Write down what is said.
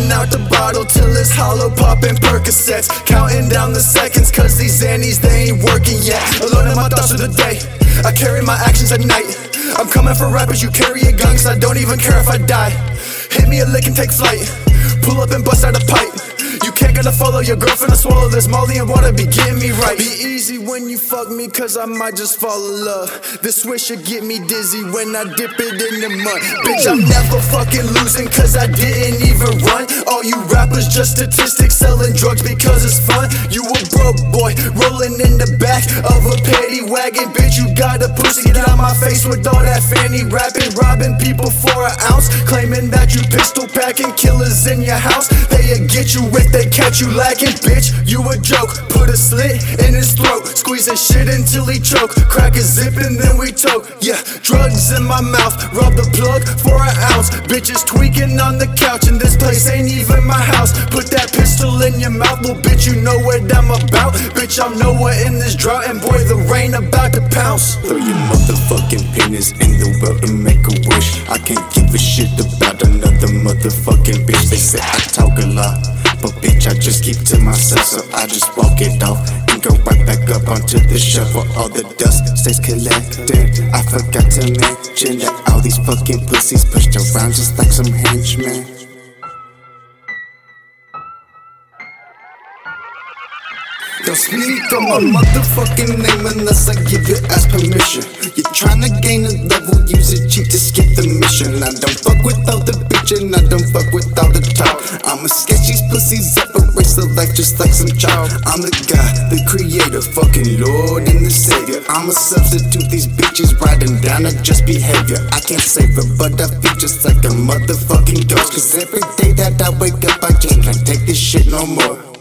Pouring out the bottle till it's hollow, popping Percocets, counting down the seconds, cause these Xannies, they ain't working yet. Alone in my thoughts of the day, I carry my actions at night. I'm coming for rappers, you carry a gun, cause I don't even care if I die. Hit me a lick and take flight, pull up and bust out a pipe. You can't get a follow, your girlfriend to swallow this Molly and water, be getting me right. Be easy when you fuck me, cause I might just fall in love. This swish should get me dizzy when I dip it in the mud. Bitch, I'm never fucking losing, cause I didn't even run. All you rappers just statistics, selling drugs because it's fun. You a broke boy, rolling in the back of a paddy wagon. Bitch, you got a pussy, get out my face with all that fanny rapping. Robbing people for an ounce, claiming that you pistol packing. Killers in your house, they'll get you if they catch you lacking. Bitch, you a joke, put a slit in his throat, squeezing shit until he choke. Crack a zip and then we toke. Yeah, drugs in my mouth, rub the plug for an ounce. Bitches tweaking on the couch and this place ain't even my house. Put that pistol in your mouth, little bitch, you know what I'm about. Bitch, I'm nowhere in this drought and boy, the rain about to pounce. Throw your motherfucking penis in the well to make a wish. I can't give a shit about another motherfucking bitch. They say I talk a lot, but bitch, I just keep to myself, so I just walk it off and go right back up onto the shelf where all the dust stays collected. I forgot to mention that all these fucking pussies pushed around just like some henchmen. Don't speak on my motherfucking name unless I give your ass permission. You're tryna gain a level, use a cheat to skip the mission. I don't fuck with all the bitchin', I don't fuck with all the talk. I'ma sketch these pussies up, erase their life just like some child. I'm the God, the creator, fucking Lord and the Savior. I'ma substitute these bitches riding down to just behavior. I can't save her, but I feel just like a motherfucking ghost. Cause every day that I wake up I just can't take this shit no more.